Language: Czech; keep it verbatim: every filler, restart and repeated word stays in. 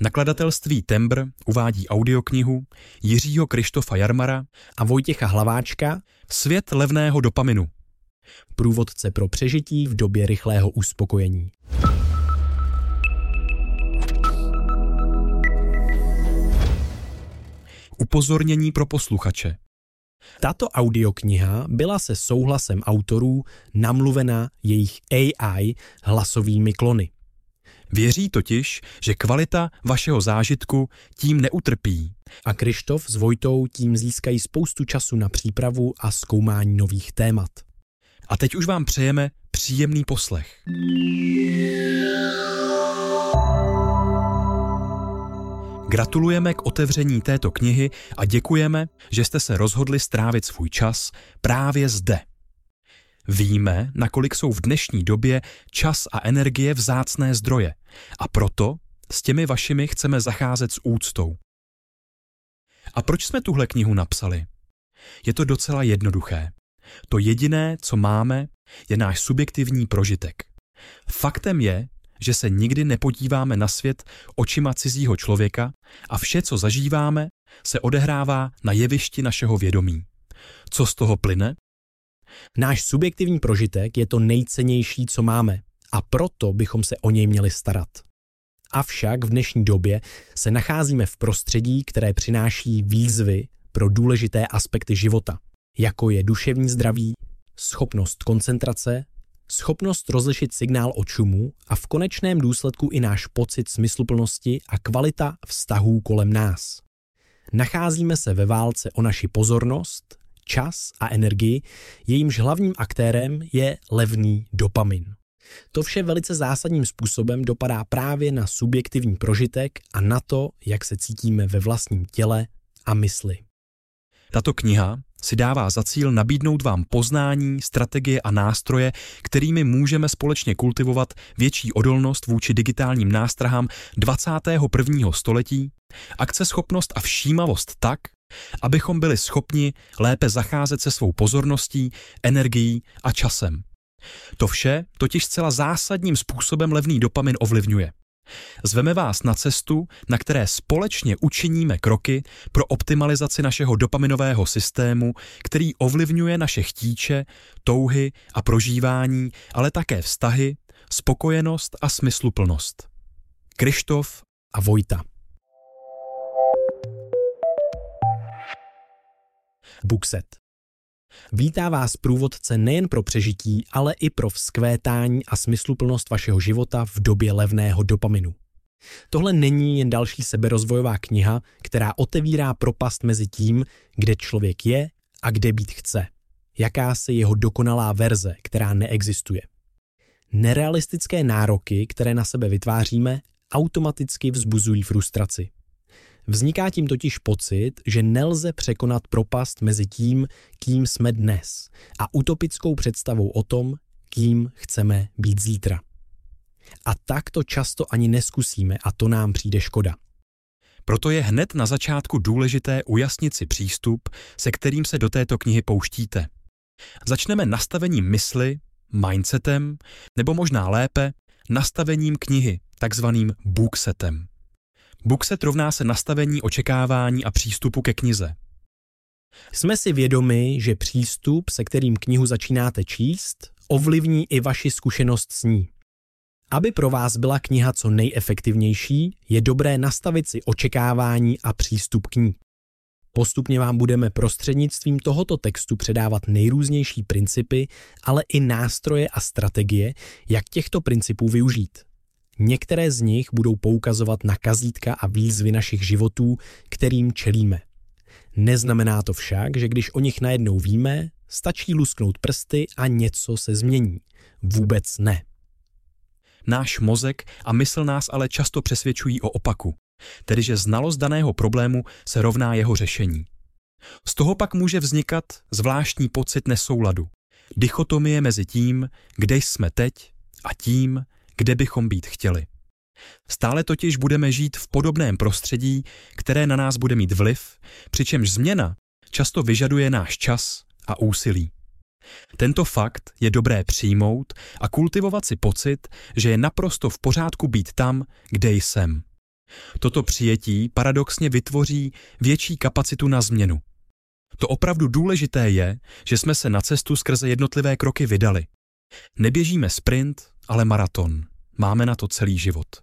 Nakladatelství Tembr uvádí audioknihu Jiřího Krištofa Jarmara a Vojtěcha Hlaváčka Svět levného dopaminu. Průvodce pro přežití v době rychlého uspokojení. Upozornění pro posluchače. Tato audiokniha byla se souhlasem autorů namluvena jejich A I hlasovými klony. Věří totiž, že kvalita vašeho zážitku tím neutrpí. A Krištof s Vojtou tím získají spoustu času na přípravu a zkoumání nových témat. A teď už vám přejeme příjemný poslech. Gratulujeme k otevření této knihy a děkujeme, že jste se rozhodli strávit svůj čas právě zde. Víme, nakolik jsou v dnešní době čas a energie vzácné zdroje a proto s těmi vašimi chceme zacházet s úctou. A proč jsme tuhle knihu napsali? Je to docela jednoduché. To jediné, co máme, je náš subjektivní prožitek. Faktem je, že se nikdy nepodíváme na svět očima cizího člověka a vše, co zažíváme, se odehrává na jevišti našeho vědomí. Co z toho plyne? Náš subjektivní prožitek je to nejcennější, co máme, a proto bychom se o něj měli starat. Avšak v dnešní době se nacházíme v prostředí, které přináší výzvy pro důležité aspekty života, jako je duševní zdraví, schopnost koncentrace, schopnost rozlišit signál od šumu a v konečném důsledku i náš pocit smysluplnosti a kvalita vztahů kolem nás. Nacházíme se ve válce o naši pozornost, čas a energii, jejímž hlavním aktérem je levný dopamin. To vše velice zásadním způsobem dopadá právě na subjektivní prožitek a na to, jak se cítíme ve vlastním těle a mysli. Tato kniha si dává za cíl nabídnout vám poznání, strategie a nástroje, kterými můžeme společně kultivovat větší odolnost vůči digitálním nástrahám dvacátého prvního století, akceschopnost a všímavost tak, abychom byli schopni lépe zacházet se svou pozorností, energií a časem. To vše totiž zcela zásadním způsobem levný dopamin ovlivňuje. Zveme vás na cestu, na které společně učiníme kroky pro optimalizaci našeho dopaminového systému, který ovlivňuje naše chtíče, touhy a prožívání, ale také vztahy, spokojenost a smysluplnost. Krištof a Vojta. Bookset. Vítá vás průvodce nejen pro přežití, ale i pro vzkvétání a smysluplnost vašeho života v době levného dopaminu. Tohle není jen další seberozvojová kniha, která otevírá propast mezi tím, kde člověk je a kde být chce. Jakási jeho dokonalá verze, která neexistuje. Nerealistické nároky, které na sebe vytváříme, automaticky vzbuzují frustraci. Vzniká tím totiž pocit, že nelze překonat propast mezi tím, kým jsme dnes, a utopickou představou o tom, kým chceme být zítra. A tak to často ani neskusíme a to nám přijde škoda. Proto je hned na začátku důležité ujasnit si přístup, se kterým se do této knihy pouštíte. Začneme nastavením mysli, mindsetem, nebo možná lépe nastavením knihy, takzvaným booksetem. Bookset rovná se nastavení očekávání a přístupu ke knize. Jsme si vědomi, že přístup, se kterým knihu začínáte číst, ovlivní i vaši zkušenost s ní. Aby pro vás byla kniha co nejefektivnější, je dobré nastavit si očekávání a přístup k ní. Postupně vám budeme prostřednictvím tohoto textu předávat nejrůznější principy, ale i nástroje a strategie, jak těchto principů využít. Některé z nich budou poukazovat na kazítka a výzvy našich životů, kterým čelíme. Neznamená to však, že když o nich najednou víme, stačí lusknout prsty a něco se změní. Vůbec ne. Náš mozek a mysl nás ale často přesvědčují o opaku, tedy že znalost daného problému se rovná jeho řešení. Z toho pak může vznikat zvláštní pocit nesouladu, dichotomie mezi tím, kde jsme teď, a tím, kde bychom být chtěli. Stále totiž budeme žít v podobném prostředí, které na nás bude mít vliv, přičemž změna často vyžaduje náš čas a úsilí. Tento fakt je dobré přijmout a kultivovat si pocit, že je naprosto v pořádku být tam, kde jsem. Toto přijetí paradoxně vytvoří větší kapacitu na změnu. To opravdu důležité je, že jsme se na cestu skrze jednotlivé kroky vydali. Neběžíme sprint, ale maraton. Máme na to celý život.